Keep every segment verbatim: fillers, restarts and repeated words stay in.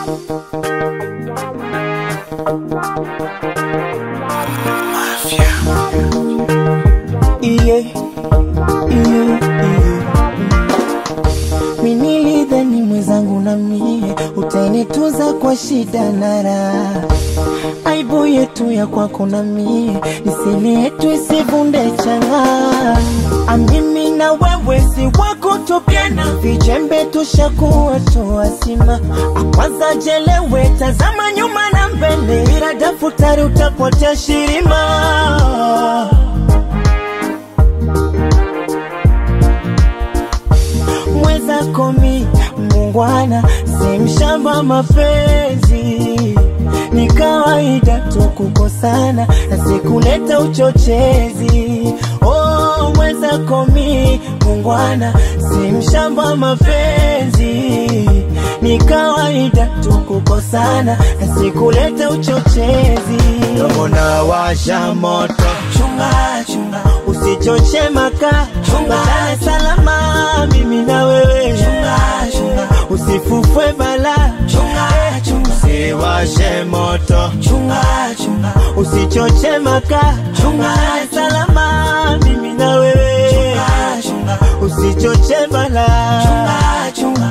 Yeah, yeah, yeah. Minilidhani mwezangu na mie utanituza kwa shida na raha. Aibu yetu ya kwako na mie nisili yetu isivunde changa. Amimi na wewe si wako tupiana, vijembe tushakuwa tuwasima. Akwaza jelewe tazama nyuma na mbele, ila dafutari utapotea shirima. Mweza komi mungwana si mshamba mapenzi. Ni kawaida tu kukosana na sikuleta uchochezi. Oh, mweza komi mungwana si mshamba mapenzi. Ni kawaida tu kukosana na sikuleta uchochezi. Domo na washa moto, chunga chunga usichoche maka. Chunga salama mimi na wewe, chunga chunga usifufwe bala. Chunga chunga usiwashe moto, chunga chunga usichoche maka. Chunga salama mimi na wewe, chunga chunga usichoche bala. Chunga chunga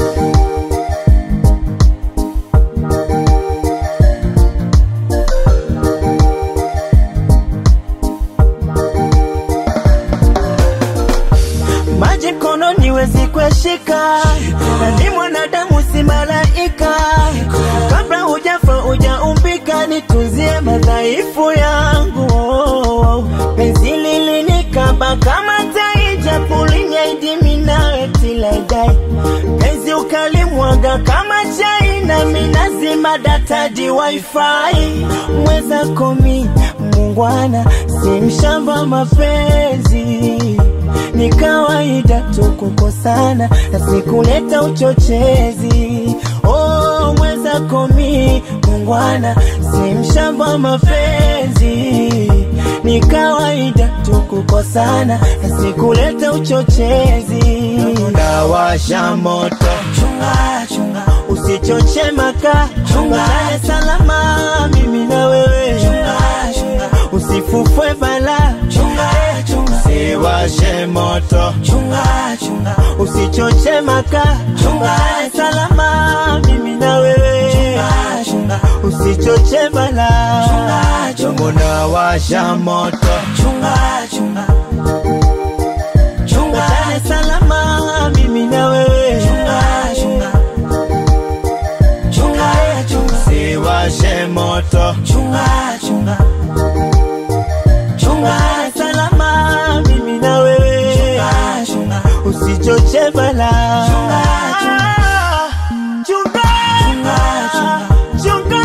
maji mkono niwezi kushika, na ni mwanadamu si malaika. Kabla hujafa hujaumbika, nitunzie madhaifu yangu. Penzi lilinikaba kama tai, japo linyaidimi nawe till I die. Penzi ukalimwaga kama chai, na minazima data di wifi. Mweza komi mungwana si mshamba mapenzi. Ni kawaida tu kukosana na sikuleta uchochezi. Oh, mweza komi mungwana si mshamba mapenzi. Ni kawaida tu kukosana na sikuleta uchochezi. Na washa moto, chunga chunga usichoche maka. Chunga salama mimi na wewe, chunga chunga usifufwe bala. Chunga chunga usiwashe moto, chunga chunga usichoche maka. Chunga salama mimi na wewe, chunga chunga usichoche bala. Chunga chunga na washa moto, chunga chunga chunga salama mimi na wewe, chunga chunga chunga chunga usiwashe moto, chunga chunga chunga salama mimi na wewe, chunga chunga usichoche bala. Chunga chunga chunga chunga chunga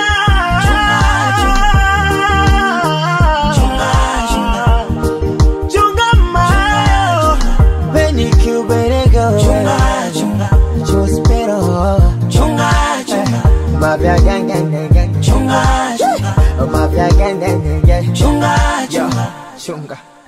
chunga chunga mayo beni kuberego. Chunga chunga chospero, chunga chunga mafia gang gang gang. Chunga chunga mafia gang gang gang. Chunga chunga chunga.